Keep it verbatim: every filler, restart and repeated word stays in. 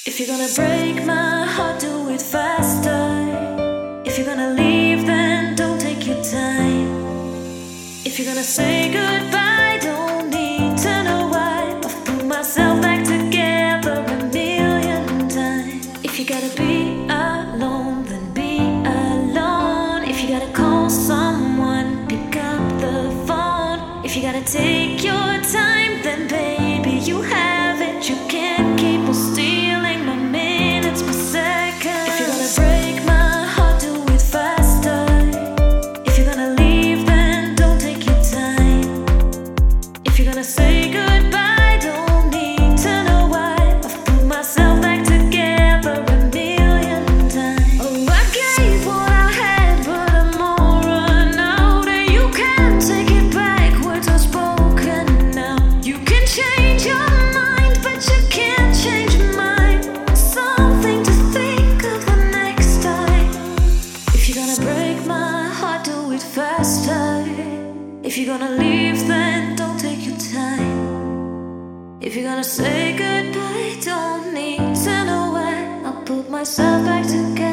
If you're gonna break my heart, do it faster. If you're gonna leave, then don't take your time. If you're gonna say goodbye, don't need to know why. I've put myself back together a million times. If you gotta be alone, then be alone. If you gotta call someone, pick up the phone. If you gotta take your time, then baby, you have it. You can't keep on stealing my minutes per second. If you're gonna break my heart, do it faster. If you're gonna leave, then don't take your time. If you're gonna say goodbye, don't need to know why. I've put myself back together a million times. Oh, I gave what I had, but I'm all run out, and you can't take it back. Words are spoken now. You can change your mind, but you can't change mine. Something to think of the next time. If you're gonna break my heart, do it faster. If you're gonna leave, then don't take your time. If you're gonna say goodbye, don't need to know why. I'll put myself back together.